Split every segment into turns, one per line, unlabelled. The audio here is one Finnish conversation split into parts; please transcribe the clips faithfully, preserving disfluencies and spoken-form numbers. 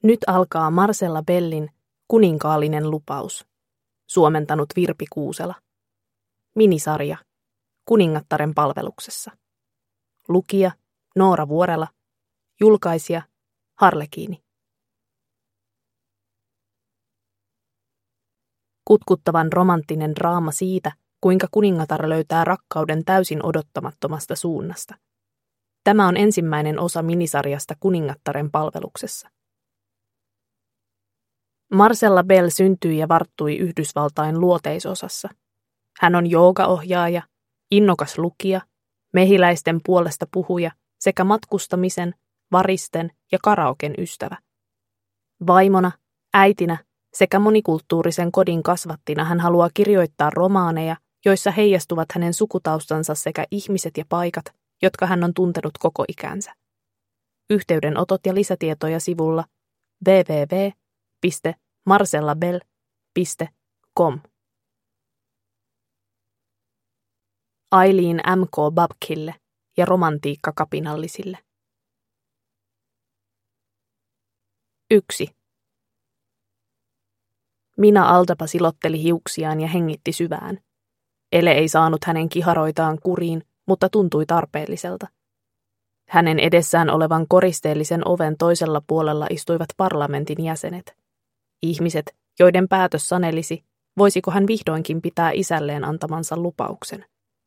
Nyt alkaa Marcella Bellin Kuninkaallinen lupaus. Suomentanut Virpi Kuusela. Minisarja. Kuningattaren palveluksessa. Lukija Noora Vuorela. Julkaisija Harlekiini. Kutkuttavan romanttinen draama siitä, kuinka kuningatar löytää rakkauden täysin odottamattomasta suunnasta. Tämä on ensimmäinen osa minisarjasta Kuningattaren palveluksessa. Marcella Bell syntyi ja varttui Yhdysvaltain luoteisosassa. Hän on joogaohjaaja, innokas lukija, mehiläisten puolesta puhuja sekä matkustamisen, varisten ja karaoken ystävä. Vaimona, äitinä sekä monikulttuurisen kodin kasvattina hän haluaa kirjoittaa romaaneja, joissa heijastuvat hänen sukutaustansa sekä ihmiset ja paikat, jotka hän on tuntenut koko ikänsä. Yhteydenotot ja lisätietoja sivulla double-u double-u double-u piste marcellabell piste com. Aileen M K Babkille ja romantiikkakapinallisille. yksi. Mina Aldapa silotteli hiuksiaan ja hengitti syvään. Ele ei saanut hänen kiharoitaan kuriin, mutta tuntui tarpeelliselta. Hänen edessään olevan koristeellisen oven toisella puolella istuivat parlamentin jäsenet. Ihmiset, joiden päätös sanelisi, voisiko hän vihdoinkin pitää isälleen antamansa lupauksen.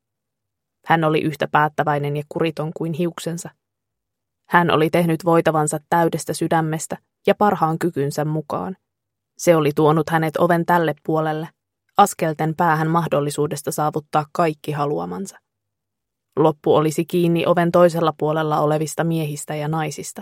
Hän oli yhtä päättäväinen ja kuriton kuin hiuksensa. Hän oli tehnyt voitavansa täydestä sydämestä ja parhaan kykynsä mukaan. Se oli tuonut hänet oven tälle puolelle, askelten päähän mahdollisuudesta saavuttaa kaikki haluamansa. Loppu olisi kiinni oven toisella puolella olevista miehistä ja naisista.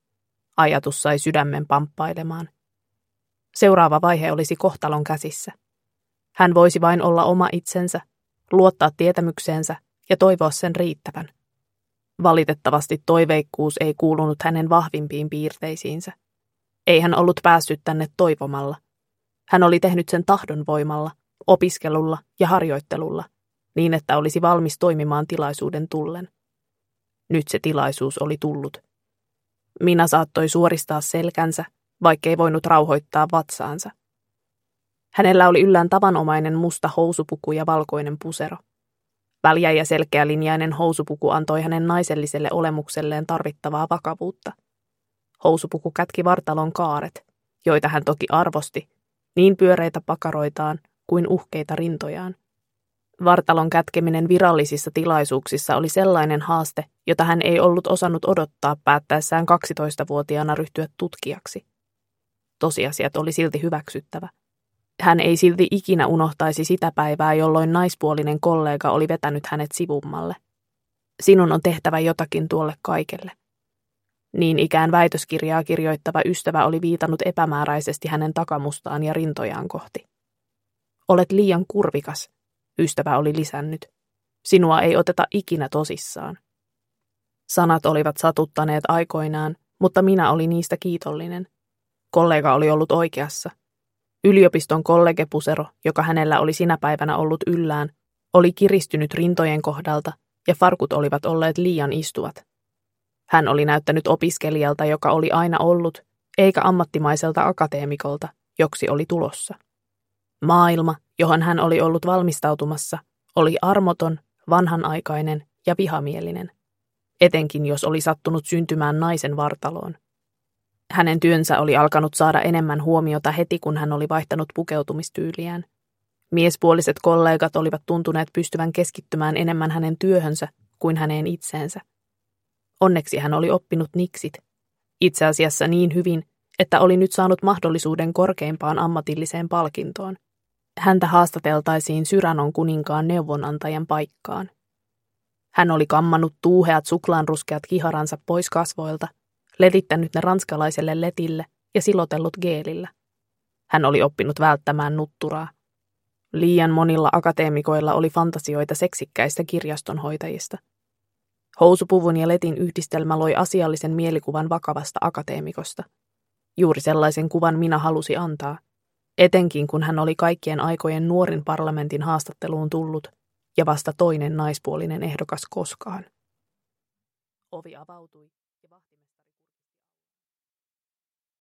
Ajatus sai sydämen pamppailemaan. Seuraava vaihe olisi kohtalon käsissä. Hän voisi vain olla oma itsensä, luottaa tietämykseensä ja toivoa sen riittävän. Valitettavasti toiveikkuus ei kuulunut hänen vahvimpiin piirteisiinsä. Ei hän ollut päässyt tänne toivomalla. Hän oli tehnyt sen tahdonvoimalla, opiskelulla ja harjoittelulla, niin että olisi valmis toimimaan tilaisuuden tullen. Nyt se tilaisuus oli tullut. Mina saattoi suoristaa selkänsä, vaikkei voinut rauhoittaa vatsaansa. Hänellä oli yllään tavanomainen musta housupuku ja valkoinen pusero. Väljä ja selkeälinjainen housupuku antoi hänen naiselliselle olemukselleen tarvittavaa vakavuutta. Housupuku kätki vartalon kaaret, joita hän toki arvosti, niin pyöreitä pakaroitaan kuin uhkeita rintojaan. Vartalon kätkeminen virallisissa tilaisuuksissa oli sellainen haaste, jota hän ei ollut osannut odottaa päättäessään kaksitoistavuotiaana ryhtyä tutkijaksi. Tosiasiat oli silti hyväksyttävä. Hän ei silti ikinä unohtaisi sitä päivää, jolloin naispuolinen kollega oli vetänyt hänet sivummalle. Sinun on tehtävä jotakin tuolle kaikelle. Niin ikään väitöskirjaa kirjoittava ystävä oli viitannut epämääräisesti hänen takamustaan ja rintojaan kohti. Olet liian kurvikas, ystävä oli lisännyt. Sinua ei oteta ikinä tosissaan. Sanat olivat satuttaneet aikoinaan, mutta minä olin niistä kiitollinen. Kollega oli ollut oikeassa. Yliopiston kollegepusero, joka hänellä oli sinä päivänä ollut yllään, oli kiristynyt rintojen kohdalta ja farkut olivat olleet liian istuvat. Hän oli näyttänyt opiskelijalta, joka oli aina ollut, eikä ammattimaiselta akateemikolta, joksi oli tulossa. Maailma, johon hän oli ollut valmistautumassa, oli armoton, vanhanaikainen ja vihamielinen, etenkin jos oli sattunut syntymään naisen vartaloon. Hänen työnsä oli alkanut saada enemmän huomiota heti, kun hän oli vaihtanut pukeutumistyyliään. Miespuoliset kollegat olivat tuntuneet pystyvän keskittymään enemmän hänen työhönsä kuin häneen itseensä. Onneksi hän oli oppinut niksit, itse asiassa niin hyvin, että oli nyt saanut mahdollisuuden korkeimpaan ammatilliseen palkintoon. Häntä haastateltaisiin Syranon kuninkaan neuvonantajan paikkaan. Hän oli kammannut tuuheat suklaanruskeat kiharansa pois kasvoilta, letittänyt ne ranskalaiselle letille ja silotellut geelillä. Hän oli oppinut välttämään nutturaa. Liian monilla akateemikoilla oli fantasioita seksikkäistä kirjastonhoitajista. Housupuvun ja letin yhdistelmä loi asiallisen mielikuvan vakavasta akateemikosta. Juuri sellaisen kuvan minä halusi antaa, etenkin kun hän oli kaikkien aikojen nuorin parlamentin haastatteluun tullut ja vasta toinen naispuolinen ehdokas koskaan. Ovi avautui.